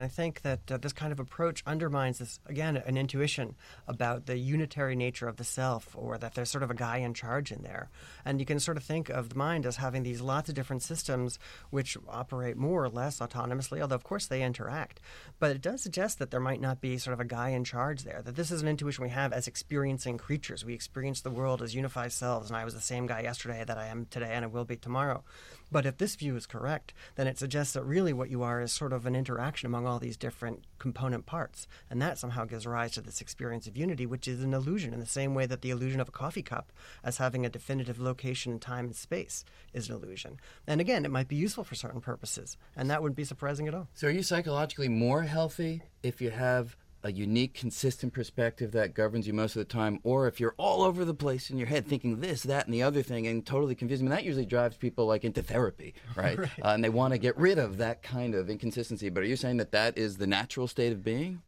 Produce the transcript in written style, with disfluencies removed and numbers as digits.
I think that this kind of approach undermines this, again, an intuition about the unitary nature of the self, or that there's sort of a guy in charge in there. And you can sort of think of the mind as having these lots of different systems which operate more or less autonomously, although of course they interact. But it does suggest that there might not be sort of a guy in charge there, that this is an intuition we have as experiencing creatures. We experience the world as unified selves, and I was the same guy yesterday that I am today and I will be tomorrow. But if this view is correct, then it suggests that really what you are is sort of an interaction among all these different component parts. And that somehow gives rise to this experience of unity, which is an illusion in the same way that the illusion of a coffee cup as having a definitive location in time and space is an illusion. And again, it might be useful for certain purposes, and that wouldn't be surprising at all. So are you psychologically more healthy if you have a unique, consistent perspective that governs you most of the time, or if you're all over the place in your head thinking this, that, and the other thing and totally confused? I mean, that usually drives people like into therapy, right? Right. And they want to get rid of that kind of inconsistency. But are you saying that that is the natural state of being?